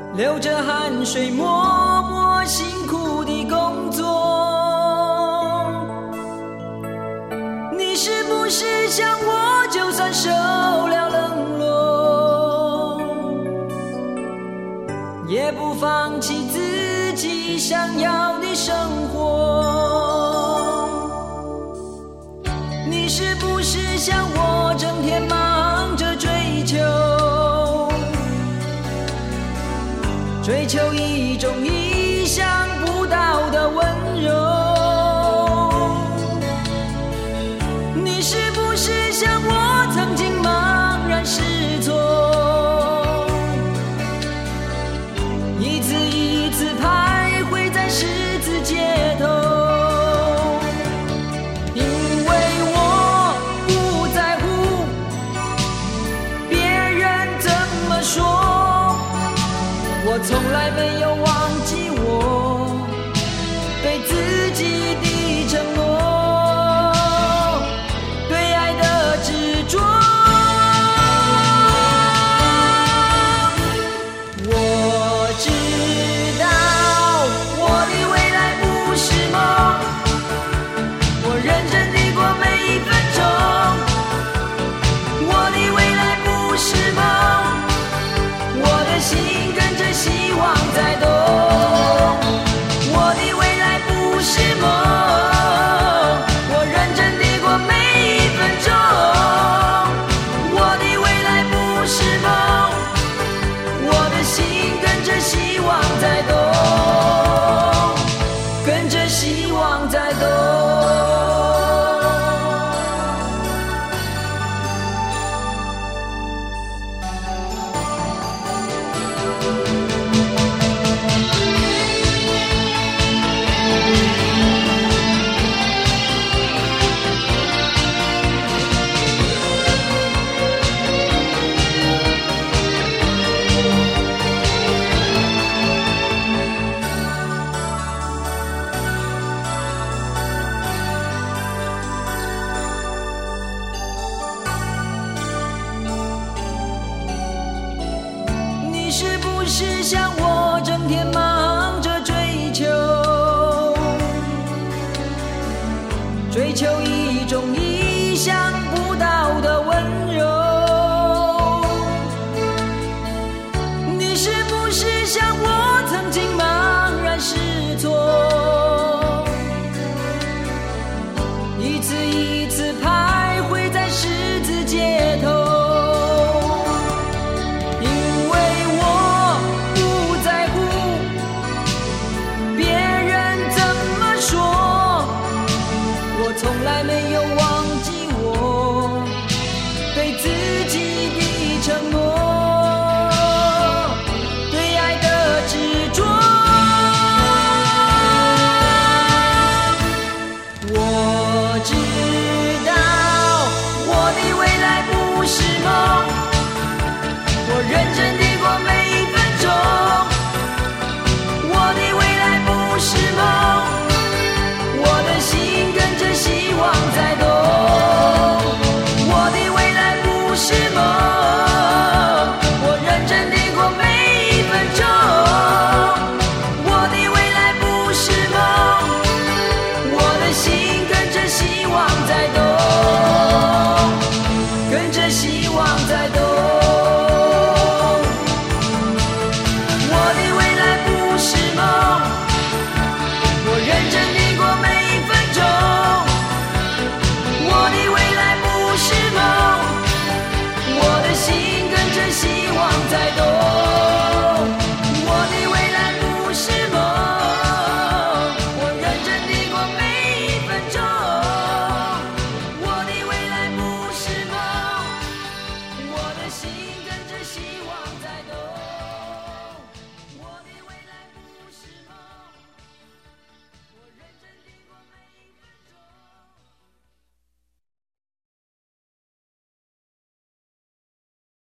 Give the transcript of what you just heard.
流着汗水默默辛苦的工作。你是不是像我，就算受了冷落，也不放弃自己想要的生活？你是不是像我，整天忙着追求一种意想不到的温柔？你是不是像我，曾经茫然失措，一次一次徘徊在十字街头？因为我不在乎别人怎么说，我从来没有忘记我对自己的承诺，对爱的执着。我知道我的未来不是梦，我认真地过每一分钟。我的未来不是梦，我的心跟着希望在动。我的未来不是梦，我认真地过每一分钟。我的未来不是梦，我的心跟着希望在动，跟着希望在动。你是不是像我，